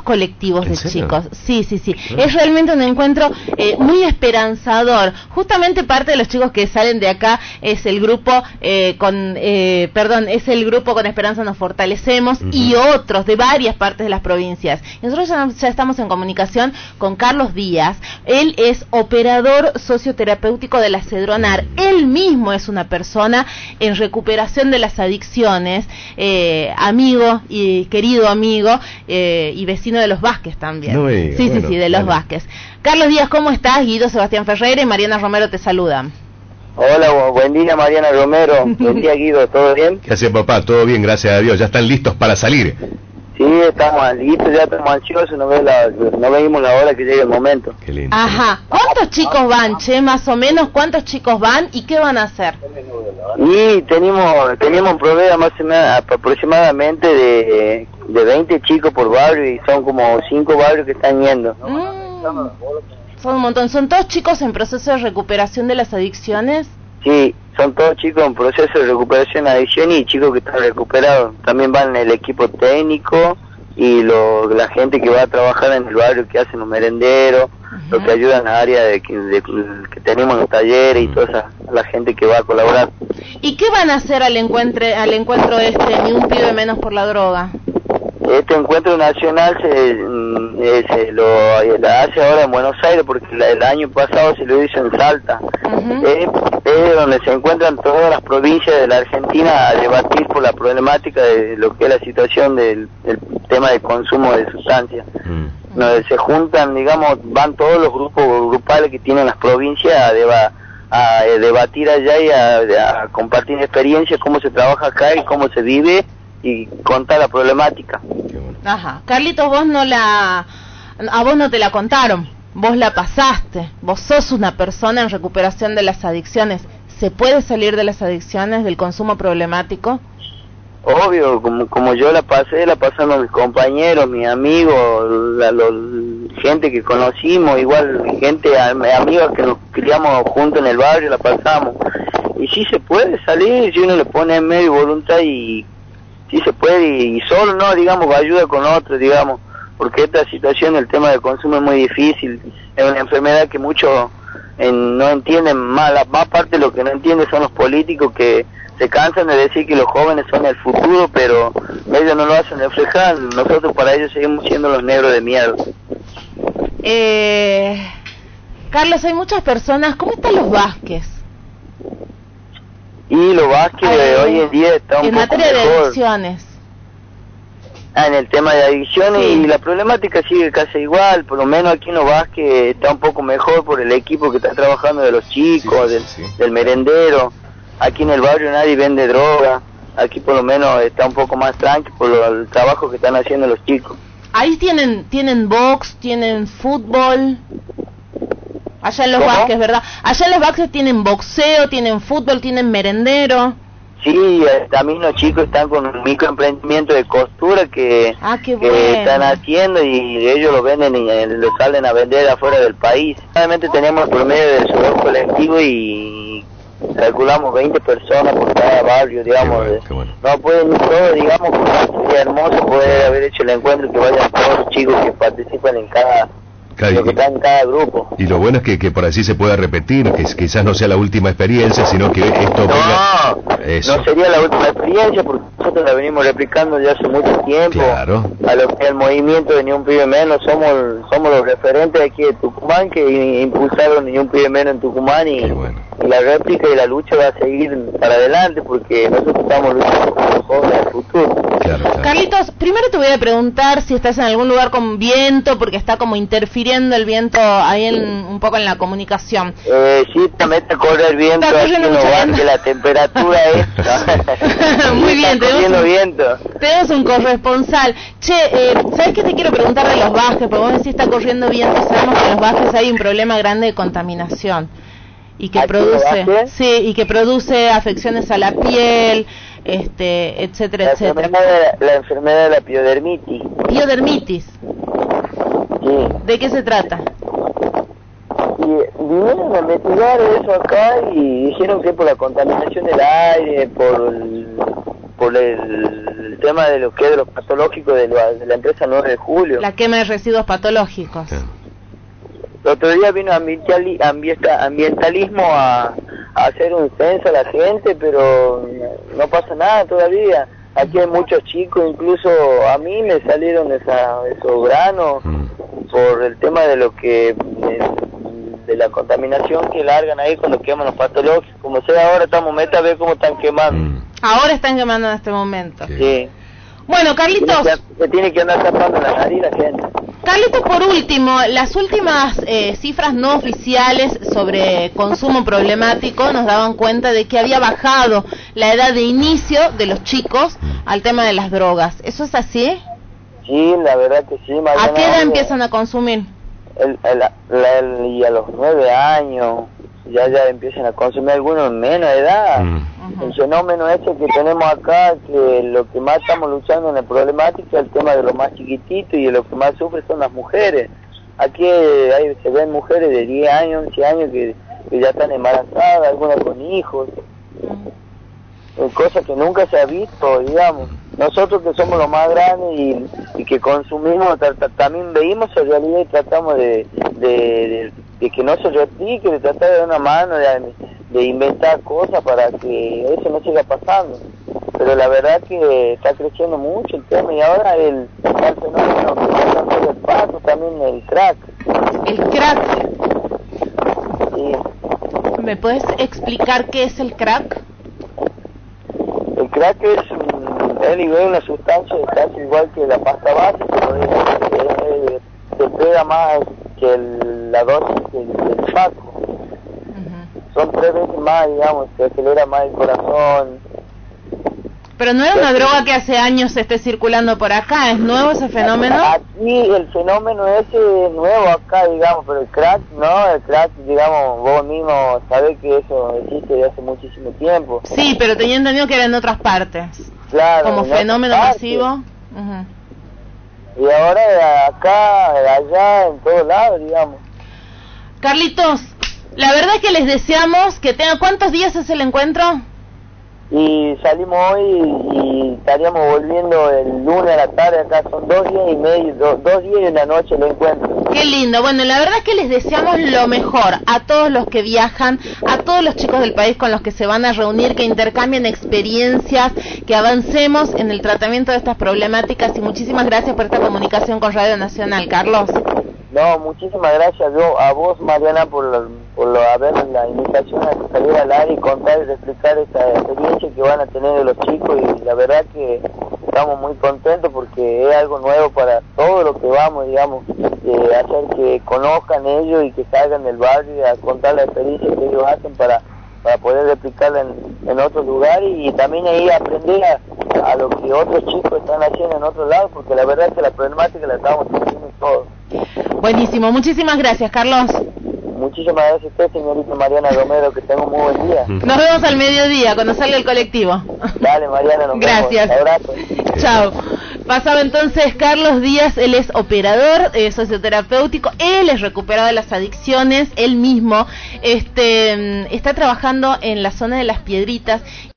colectivos de ¿En serio? chicos. Sí. Es realmente un encuentro muy esperanzador. Justamente parte de los chicos que salen de acá es el grupo con Esperanza Nos Fortalecemos, y otros de varias partes de las provincias. Nosotros ya estamos en comunicación con Carlos Díaz. Él es operador socioterapéutico de la Cedronar. Él mismo es una persona en recuperación de las adicciones, amigo y querido amigo, y vecino de los Vázquez también. No me diga, sí, bueno, de los Vázquez. Carlos Díaz, ¿cómo estás? Guido Sebastián Ferreira y Mariana Romero te saludan. Hola, buen día Mariana Romero, buen día Guido, ¿todo bien? ¿Qué hace, papá? Todo bien, gracias a Dios. ¿Ya están listos para salir? Sí, estamos listos, ya estamos ansiosos, no veíamos la hora que llegue el momento. Qué lindo. Ajá. ¿Cuántos chicos van, Che? Más o menos, ¿cuántos chicos van y qué van a hacer? Y teníamos un programa más o menos aproximadamente de 20 chicos por barrio, y son como 5 barrios que están yendo. Son un montón. ¿Son todos chicos en proceso de recuperación de las adicciones? Sí, son todos chicos en proceso de recuperación de adicción y chicos que están recuperados. También van el equipo técnico y la gente que va a trabajar en el barrio, que hacen los merenderos, los que ayudan a la área de que tenemos los talleres y toda la gente que va a colaborar. ¿Y qué van a hacer al encuentro Ni un pibe menos por la droga? Este encuentro nacional se lo hace ahora en Buenos Aires, porque el año pasado se lo hizo en Salta. Es donde se encuentran todas las provincias de la Argentina a debatir por la problemática de lo que es la situación del tema de consumo de sustancias. Donde se juntan, digamos, van todos los grupos grupales que tienen las provincias a debatir allá y a compartir experiencias, cómo se trabaja acá y cómo se vive, y contar la problemática. Ajá. Carlitos, a vos no te la contaron, vos la pasaste, vos sos una persona en recuperación de las adicciones. ¿Se puede salir de las adicciones, del consumo problemático? Obvio, como yo la pasaron mis compañeros, mis amigos, gente que conocimos, igual amigos que nos criamos juntos en el barrio, la pasamos. Y sí se puede salir si uno le pone en medio voluntad, y sí se puede, y solo no, digamos, ayuda con otros, digamos, porque esta situación, el tema del consumo es muy difícil, es una enfermedad que muchos no entienden, más parte de lo que no entienden son los políticos, que se cansan de decir que los jóvenes son el futuro, pero ellos no lo hacen reflejar. Nosotros para ellos seguimos siendo los negros de mierda. Carlos, hay muchas personas. ¿Cómo están los Vázquez? Y los Vázquez hoy en día está un poco mejor. En materia de adicciones. En el tema de adicciones, sí. Y la problemática sigue casi igual, por lo menos aquí en los Vázquez está un poco mejor por el equipo que está trabajando, de los chicos, del merendero. Aquí en el barrio nadie vende droga, aquí por lo menos está un poco más tranqui por el trabajo que están haciendo los chicos. Ahí tienen box, tienen fútbol. Allá en los Vázquez, ¿verdad? Allá en los Vázquez tienen boxeo, tienen fútbol, tienen merendero. Sí, también los chicos están con un microemprendimiento de costura que están haciendo, y ellos lo venden y lo salen a vender afuera del país. Realmente tenemos el promedio del sudor colectivo y calculamos 20 personas por cada barrio, digamos. Qué bueno. No pueden ir todos, digamos, porque sería hermoso poder haber hecho el encuentro, que vayan todos los chicos que participan en cada grupo. Y lo bueno es que por así se pueda repetir, que quizás no sea la última experiencia, sino que esto no sería la última experiencia, porque nosotros la venimos replicando ya hace mucho tiempo. Claro. A lo que el movimiento de Ni un pibe menos, somos los referentes aquí de Tucumán, que impulsaron Ni un pibe menos en Tucumán, y la réplica y la lucha va a seguir para adelante, porque nosotros estamos luchando por los jóvenes del futuro. Claro. Carlitos, primero te voy a preguntar si estás en algún lugar con viento, porque está como interfiriendo el viento ahí un poco en la comunicación. Sí, también te corre el viento, aquí no va, que la temperatura es... Muy bien, tenemos un corresponsal. Che, ¿sabes qué te quiero preguntar de los Vázquez? Porque vos decís está corriendo viento, sabemos que en los Vázquez hay un problema grande de contaminación. Y que produce afecciones a la piel, etcétera, etcétera. La enfermedad de la piodermitis. ¿Piodermitis? Sí. ¿De qué se trata? Vinieron a investigar eso acá y dijeron que por la contaminación del aire, por el el tema de lo que es de los patológicos de la empresa 9 de julio. La quema de residuos patológicos. El otro día vino ambientalismo a hacer un censo a la gente, pero no pasa nada todavía. Aquí hay muchos chicos, incluso a mí me salieron esos granos por el tema de lo que de la contaminación que largan ahí cuando queman los patológicos. Como sea, ahora estamos meta a ver cómo están quemando. Ahora están quemando en este momento. Sí. Bueno, Carlitos, se tiene que andar tapando la nariz la gente. Carlitos, por último, las últimas cifras no oficiales sobre consumo problemático nos daban cuenta de que había bajado la edad de inicio de los chicos al tema de las drogas. ¿Eso es así? Sí, la verdad que sí. ¿A qué edad empiezan a consumir? Y a los 9 años ya empiezan a consumir, algunos en menos edad. El fenómeno ese que tenemos acá, que lo que más estamos luchando en la problemática es el tema de los más chiquititos, y lo que más sufren son las mujeres. Aquí se ven mujeres de 10 años, 11 años que ya están embarazadas, algunas con hijos, cosa que nunca se ha visto, digamos. Nosotros que somos los más grandes y que consumimos, también veíamos esa realidad y tratamos de que no se replique, de tratar de dar una mano, de inventar cosas para que eso no siga pasando. Pero la verdad que está creciendo mucho el tema, y ahora el fenómeno que está dando el paso, también el crack. ¿El crack? Sí. ¿Me puedes explicar qué es el crack? El crack es una sustancia casi igual que la pasta base, pero se pega más que la dosis del Paco. Son 3 veces más, digamos, se acelera más el corazón. Pero no era una droga que hace años esté circulando por acá, ¿es nuevo ese fenómeno? Aquí el fenómeno ese es nuevo acá, digamos, pero el crack, no, el crack, digamos, vos mismo sabés que eso existe desde hace muchísimo tiempo. Sí, pero tenía entendido que era en otras partes. Claro. Como fenómeno masivo. Y ahora acá, allá, en todos lados, digamos. Carlitos, la verdad es que les deseamos que tengan... ¿Cuántos días es el encuentro? Y salimos hoy y estaríamos volviendo el lunes a la tarde. Acá son 2 días y medio, 2 días y una noche el encuentro. Qué lindo. Bueno, la verdad es que les deseamos lo mejor a todos los que viajan, a todos los chicos del país con los que se van a reunir, que intercambien experiencias, que avancemos en el tratamiento de estas problemáticas, y muchísimas gracias por esta comunicación con Radio Nacional, Carlos. No, muchísimas gracias a vos, Mariana, por haber la invitación a salir al aire y contar y explicar esta experiencia que van a tener de los chicos, y la verdad que estamos muy contentos porque es algo nuevo para todos los que vamos, digamos, hacer que conozcan ellos y que salgan del barrio a contar la experiencia que ellos hacen para poder replicarla en otros lugares, y también ahí aprender a lo que otros chicos están haciendo en otros lados, porque la verdad es que la problemática la estamos teniendo todos. Buenísimo, muchísimas gracias, Carlos. Muchísimas gracias a usted, señorita Mariana Romero, que tenga un muy buen día. Nos vemos al mediodía, cuando salga el colectivo. Dale, Mariana, nos gracias. vemos. Abrazo. Chao. Pasaba entonces Carlos Díaz, él es operador socioterapéutico, él es recuperado de las adicciones, él mismo está trabajando en la zona de Las Piedritas.